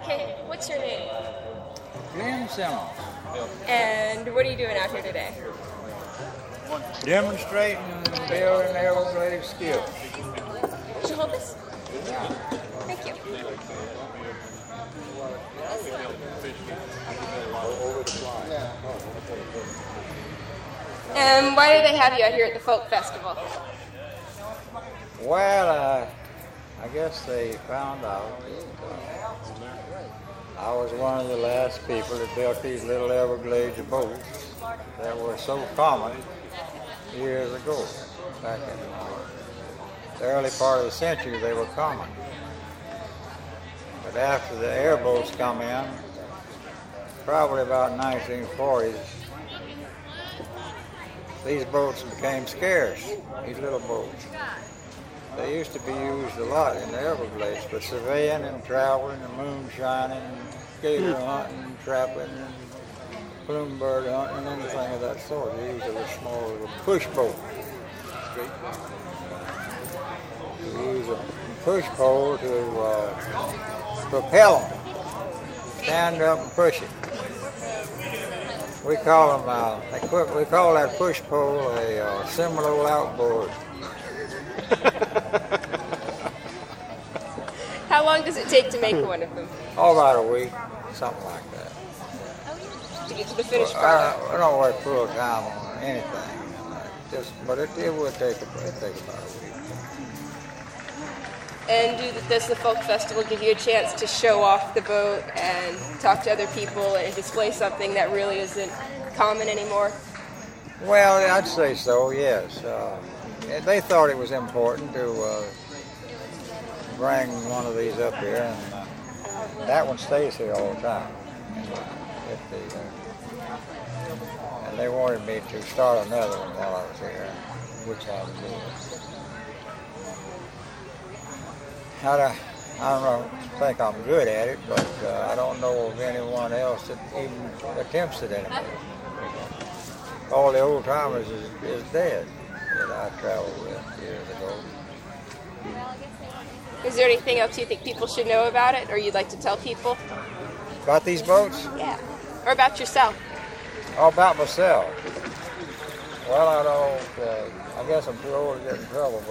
Okay, what's your name? Glenn Simmons. And what are you doing out here today? Demonstrating and building Everglades skills. Should you hold this? Thank you. And why do they have you out here at the Folk Festival? Well, I guess they found out that I was one of the last people that built these little Everglades boats that were so common years ago. Back in the early part of the century, they were common. But after the airboats come in, probably about 1940s, these boats became scarce, these little boats. They used to be used a lot in the Everglades for surveying and traveling and moonshining and gator hunting and trapping and plume bird hunting and anything of that sort. They used a small little push boat. They use a push pole to propel them. Stand up and push it. We call them, we call that push pole a Seminole outboard. How long does it take to make one of them? Oh, about a week, something like that. To get to the finished I product? don't work full time on anything, but it would take about a week. And does the Folk Festival give you a chance to show off the boat and talk to other people and display something that really isn't common anymore? Well, I'd say so, yes. They thought it was important to bring one of these up here, and that one stays here all the time. And they wanted me to start another one while I was here, which I did. I don't think I'm good at it, but I don't know of anyone else that even attempts it anymore. All the old timers is dead that I traveled with years ago. Is there anything else you think people should know about it, or you'd like to tell people? About these boats? Yeah. Or about yourself? Oh, about myself. Well, I don't. I guess I'm too old to get in trouble,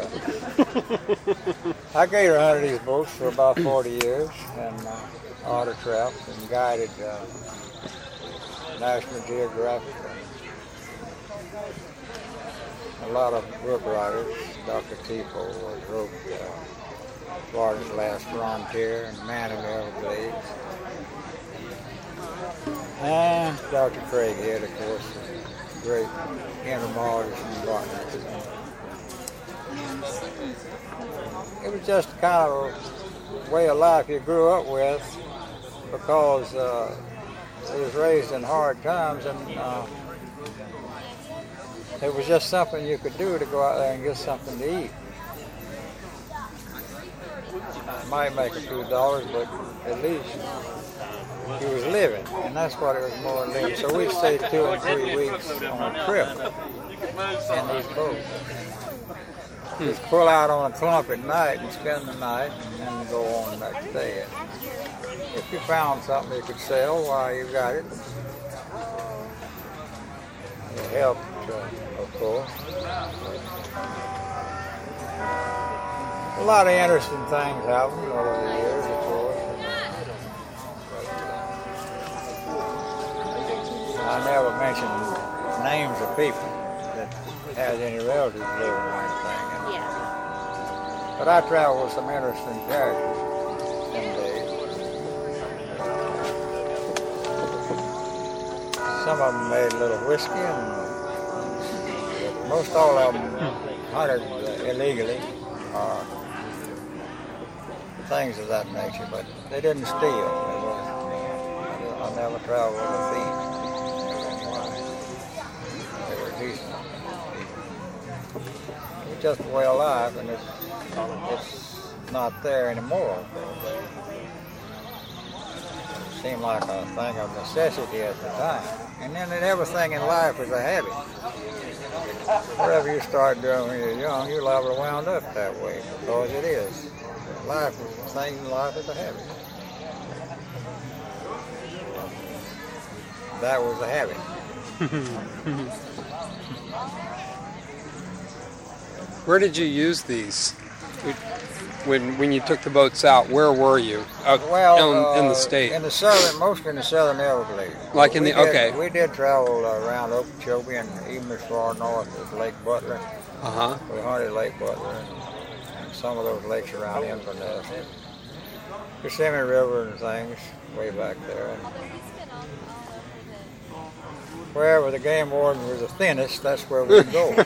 but I gator hunted these boats for about 40 years and otter trapped and guided National Geographic. A lot of brook riders. Dr. Tipo wrote Florida's Last Frontier and Man of the Everglades. And Dr. Craig Head, of course, the great entomologist and botanist. It was just kind of a way of life you grew up with because it was raised in hard times, and it was just something you could do to go out there and get something to eat. Might make a few dollars, but at least he was living, and that's what it was more than living. So we'd stay 2 and 3 weeks on a trip in these boats. Just pull out on a clump at night and spend the night, and then go on the next day. And if you found something you could sell while you got it, it helped, of course. A lot of interesting things happened over the years, of course. I never mentioned names of people that had any relatives living or anything. But I traveled with some interesting characters some days. Some of them made a little whiskey, and most all of them hunted illegally or things of that nature, but they didn't steal. I never traveled with a thief. They were decent. It's just a way of life, and it's not there anymore. It seemed like a thing of necessity at the time. And then everything in life is a habit. Whatever you start doing when you're young, you're liable to wound up that way, because it is. Life is a thing in life is a habit. that was a habit. Where did you use these? When you took the boats out, where were you? In the state? Mostly in the southern Everglades. Like in the, okay. We did travel around Okeechobee and even as far north as Lake Butler. Uh-huh. We hunted Lake Butler and some of those lakes around Inverness. Yosemite River and things way back there. And wherever the game warden was the thinnest, that's where we'd go.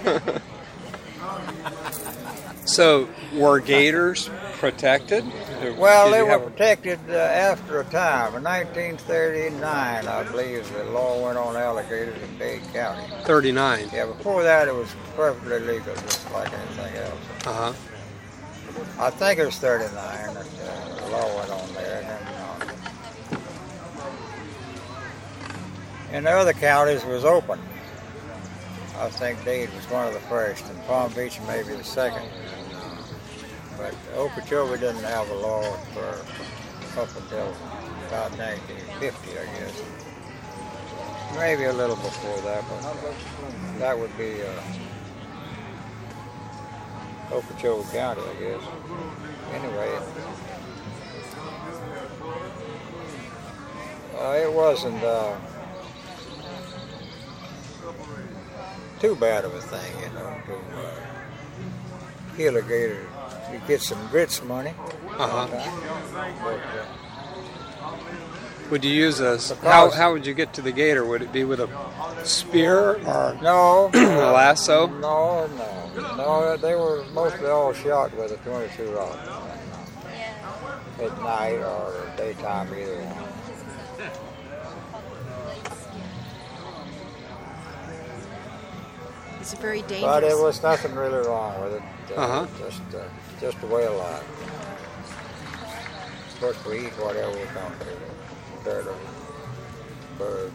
So, were gators protected? Well, they were protected after a time. In 1939, I believe, the law went on alligators in Dade County. 39? Yeah, before that it was perfectly legal, just like anything else. Uh-huh. I think it was 39 that the law went on there. And then, in the other counties, it was open. I think Dade was one of the first, and Palm Beach maybe the second. But Okeechobee didn't have a law for up until about 1950, I guess. Maybe a little before that, but that would be Okeechobee County, I guess. Anyway, it wasn't too bad of a thing, you know, to kill a gator. You get some grits money. Uh-huh. But, would you use how would you get to the gator? Would it be with a spear or no, a lasso? No, they were mostly all shot with a 22 rod. At night or daytime, either one. It's very dangerous. But it was nothing really wrong with it. Uh-huh. Just a way of life. Of course, we eat whatever we come to. Turtle, bird,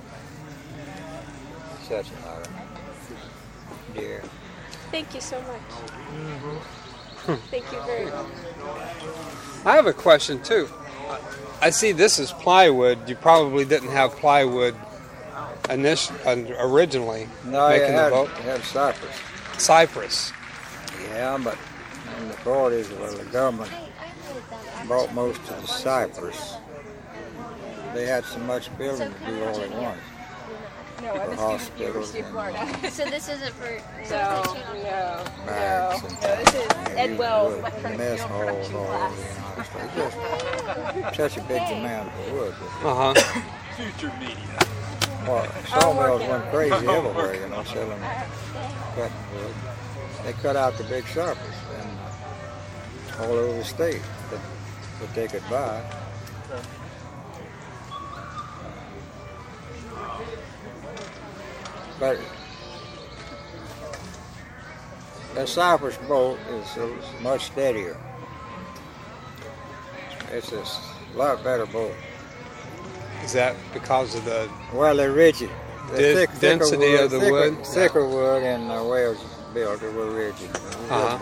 such another. Deer. Thank you so much. Mm-hmm. Thank you very much. I have a question too. I see this is plywood. You probably didn't have plywood originally No, making the boat. It had cypress. Cypress. Yeah, but in the 40s, the government bought most of the cypress. They had so much building to do all at once. No, I was at University of Florida. So this isn't for No. Bags This is Ed Wells' electronic mess film halls production all over class. the United States. Just such a big demand for wood. Uh-huh. Well, sawmills went crazy everywhere, you know, selling cutting wood. They cut out the big cypress and all over the state that they could buy. But the cypress boat is much steadier. It's a lot better boat. Is that because of the Well, they're rigid. The density of the wood? Thicker wood and the way it was built, it was rigid. Uh-huh.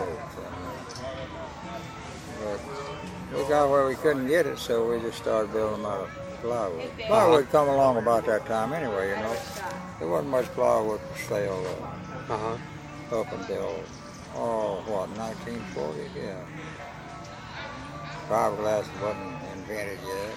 But we got where we couldn't get it, so we just started building them out of plywood. Plywood come along about that time anyway, you know. There wasn't much plywood for sale up until, 1940, yeah. Fiberglass wasn't invented yet.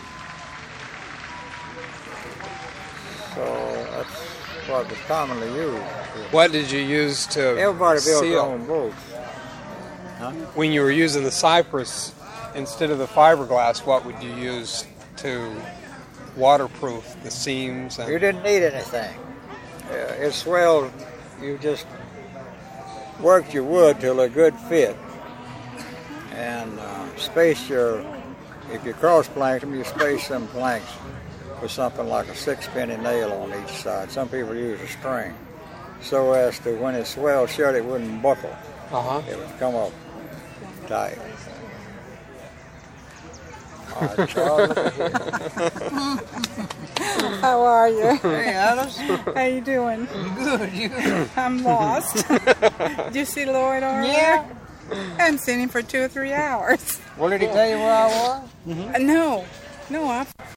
So that's what was commonly used. What did you use to Everybody built seal? their own boats. Huh? When you were using the cypress instead of the fiberglass, what would you use to waterproof the seams? You didn't need anything. It swelled. You just worked your wood till a good fit, and space your. If you cross plank them, you space them planks with something like a 6-penny nail on each side. Some people use a string, so as to when it swelled shut, it wouldn't buckle. Uh-huh. It would come up tight. All right, Charles, look at here. How are you? Hey, Alice. How you doing? Good, you. I'm lost. Did you see Lloyd already? Yeah. I haven't seen him for 2 or 3 hours. Well, did he tell you where I was? No, I